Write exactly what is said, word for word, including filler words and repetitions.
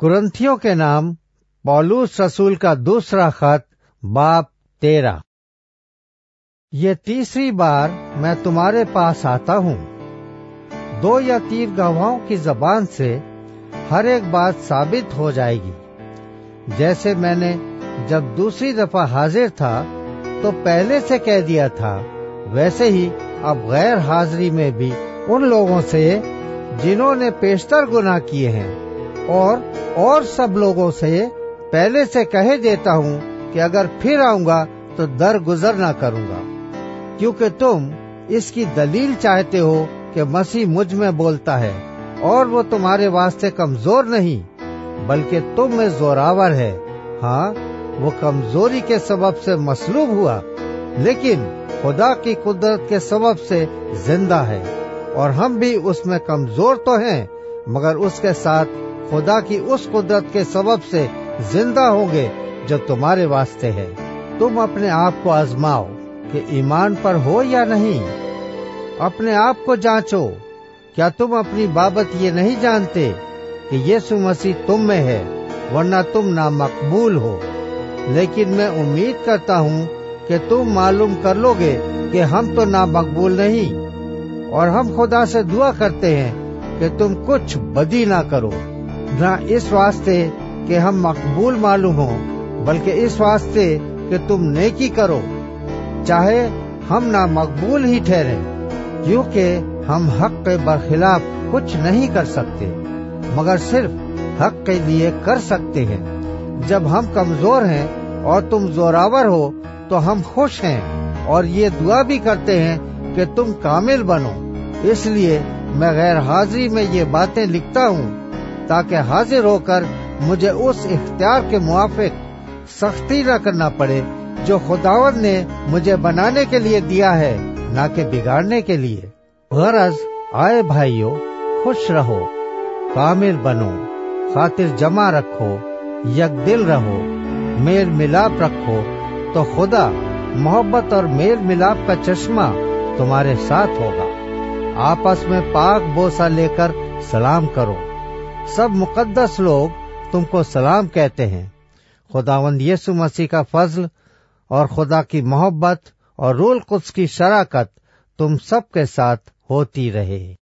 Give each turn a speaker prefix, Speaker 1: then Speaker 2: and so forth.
Speaker 1: कुरिन्थियों के नाम पौलुस रसूल का दूसरा खत, बाब तेरह। ये तीसरी बार मैं तुम्हारे पास आता हूँ। दो या तीन गवाहों की जबान से हर एक बात साबित हो जाएगी। जैसे मैंने जब दूसरी दफा हाजिर था तो पहले से कह दिया था, वैसे ही अब गैर हाजिरी में भी उन लोगों से जिन्होंने पेशतर गुनाह किए हैं और और सब लोगों से पहले से कहे देता हूँ कि अगर फिर आऊंगा तो दरगुजर न करूंगा, क्योंकि तुम इसकी दलील चाहते हो कि मसीह मुझ में बोलता है और वो तुम्हारे वास्ते कमजोर नहीं बल्कि तुम में जोरावर है। हाँ, वो कमजोरी के सबब से मसलूब हुआ, लेकिन खुदा की कुदरत के सबब से जिंदा है। और हम भी उसमें कमजोर तो हैं, मगर उसके साथ खुदा की उस कुदरत के सबब से जिंदा होंगे जो तुम्हारे वास्ते है। तुम अपने आप को आजमाओ कि ईमान पर हो या नहीं। अपने आप को जांचो, क्या तुम अपनी बाबत ये नहीं जानते कि यीशु मसीह तुम में है, वरना तुम नामकबूल हो। लेकिन मैं उम्मीद करता हूँ कि तुम मालूम कर लोगे कि हम तो नामकबूल नहीं, और हम खुदा से दुआ करते हैं कि तुम कुछ बदी ना करो, न इस वास्ते कि हम मकबूल मालूम हो, बल्कि इस वास्ते कि तुम नेकी करो, चाहे हम ना मकबूल ही ठहरे, क्योंकि हम हक के बरखिलाफ कुछ नहीं कर सकते, मगर सिर्फ हक के लिए कर सकते हैं। जब हम कमजोर हैं और तुम जोरावर हो तो हम खुश हैं और ये दुआ भी करते हैं कि तुम कामिल बनो। इसलिए मैं गैर हाजिरी में ये बातें लिखता हूँ, ताकि हाजिर होकर मुझे उस इख्तियार के मुआफिक सख्ती न करना पड़े जो खुदावंद ने मुझे बनाने के लिए दिया है, न कि बिगाड़ने के लिए। गरज आए भाइयों, खुश रहो, कामिल बनो, खातिर जमा रखो, यकदिल रहो, मेल मिलाप रखो, तो खुदा मोहब्बत और मेल मिलाप का चश्मा तुम्हारे साथ होगा। आपस में पाक बोसा लेकर सलाम करो। सब मुकद्दस लोग तुमको सलाम कहते हैं। खुदावंद यीशु मसीह का फजल और खुदा की मोहब्बत और रूह कुद्स की शराकत तुम सब के साथ होती रहे।